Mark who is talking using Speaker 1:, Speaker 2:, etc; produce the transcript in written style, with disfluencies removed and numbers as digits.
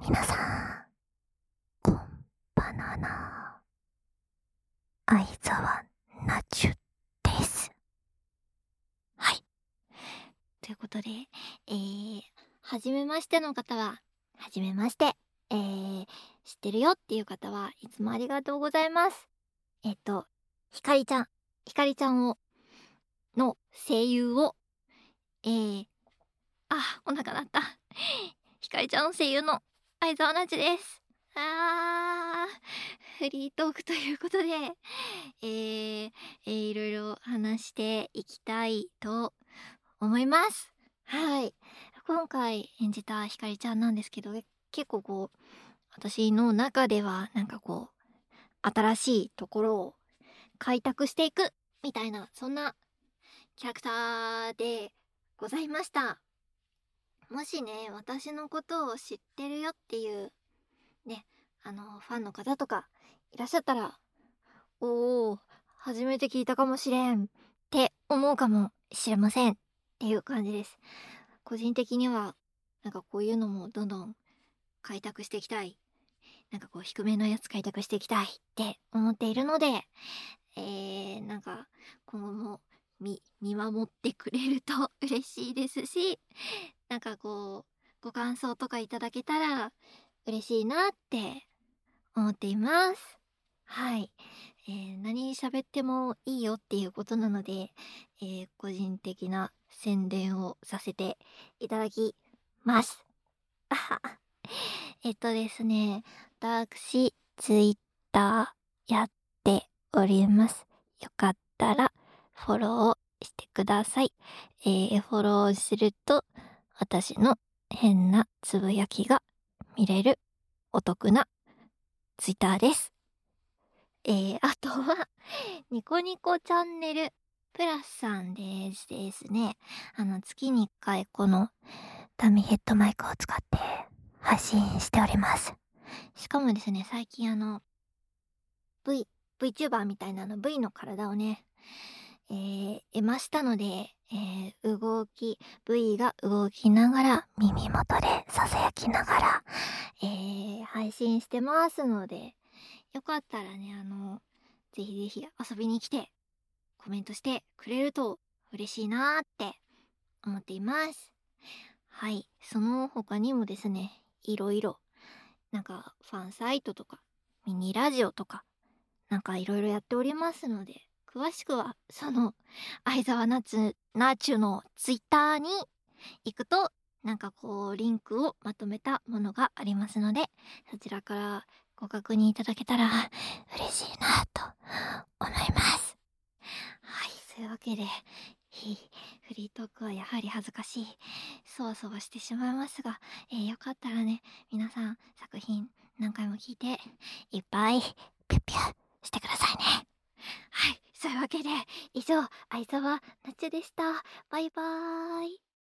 Speaker 1: 皆さん、こんばなな。相沢なちゅです。はい。ということで、はじめましての方は、はじめまして。知ってるよっていう方はいつもありがとうございます。ひかりちゃん、の声優を、えー、お腹鳴った。ひかりちゃんの声優の相沢なちです。フリートークということで、いろいろ話していきたいと思います。はい。今回演じたひかりちゃんなんですけど、結構私の中では新しいところを開拓していくみたいな、そんなキャラクターでございました。もしね、私のことを知ってるよっていうね、ファンの方とかいらっしゃったら、おー、初めて聞いたかもしれんって思うかもしれませんっていう感じです。個人的には、こういうのもどんどん開拓していきたい。低めのやつ開拓していきたいって思っているので、今後も見守ってくれると嬉しいですし、ご感想とかいただけたら嬉しいなって思っています。はい。何喋ってもいいよっていうことなので、個人的な宣伝をさせていただきます。あははですね、私、ツイッターやっております。よかったらフォローしてください。フォローすると私の変なつぶやきが見れるお得なツイッターです。あとは、ニコニコチャンネルプラスさんですね。月に1回このダミーヘッドマイクを使って配信しております。しかもですね、最近VTuber みたいなV の体をね、得ましたので、V が動きながら、耳元で囁きながら、配信してますので、よかったらね、ぜひぜひ遊びに来て、コメントしてくれると嬉しいなーって思っています。はい。その他にもですね、いろいろ、ファンサイトとか、ミニラジオとか、いろいろやっておりますので、詳しくは、相沢ナチュのツイッターに行くと、リンクをまとめたものがありますので、そちらからご確認いただけたら嬉しいなと思います。はい、そういうわけで、フリートークはやはり恥ずかしい。そわそわしてしまいますが、よかったらね、皆さん作品何回も聞いて、いっぱいピュッピュッしてくださいね。はい、そういうわけで、以上、相沢なちでした。バイバーイ。